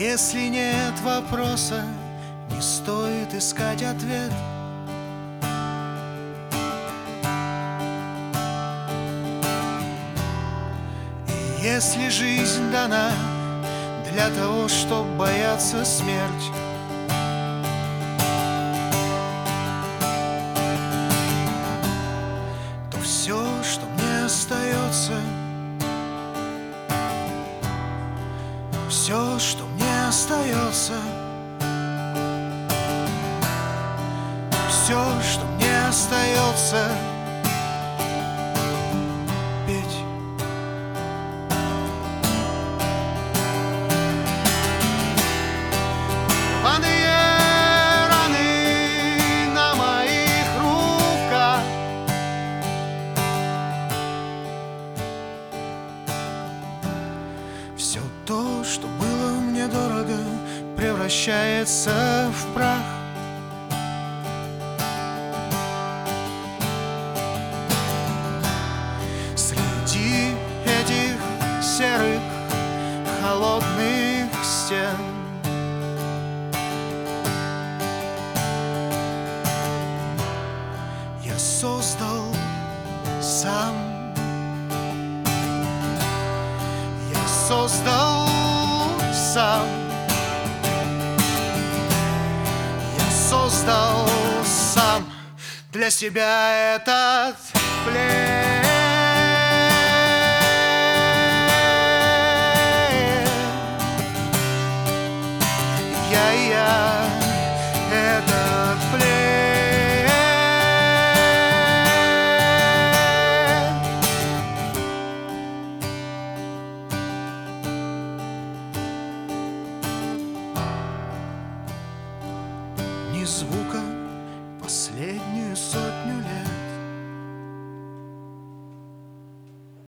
Если нет вопроса, не стоит искать ответ. И если жизнь дана для того, чтобы бояться смерть, то все, что мне остается, все, что мне остается, все, что мне остается, петь. Рваные раны на моих руках, все то, что было мне дорого, превращается в прах. Среди этих серых, холодных стен я создал сам, я создал сам, я создал сам для себя этот плен. Я этот плен. Ни звука,